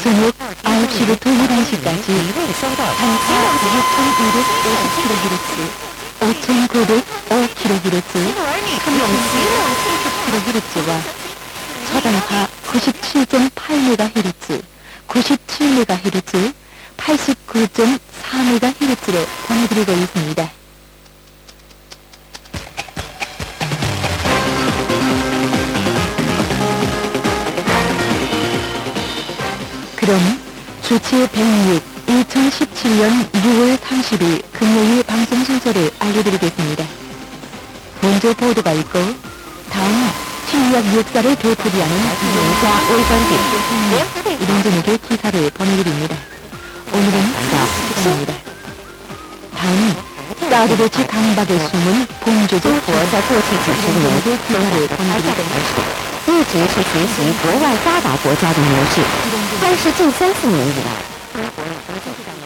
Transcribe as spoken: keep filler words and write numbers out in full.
저녁 아홉 시부터 열한 시까지 단가 육천이백오십 킬로헤르츠, 오천구백오 킬로헤르츠, 삼천칠백 킬로헤르츠와 저단파 구십칠 점 팔 메가헤르츠, 구십칠 메가헤르츠, 팔십구 점 사 메가헤르츠로 보내드리고 있습니다. 그럼 주치 백육 이천십칠 년 유월 삼십일 금요일 방송 순서를 알려드리겠습니다. 먼저 보도가 있고 다음 신약 역사를 되풀이하는 영자 올반기 이동전에게 기사를 보내드립니다. 오늘은 시간입니다. 다음 사드배치 강박의 숨은 봉조적国家过去几十年 기사를 보내드립니다. 一直是学习国外发达国家的模式，但是近三四年以来，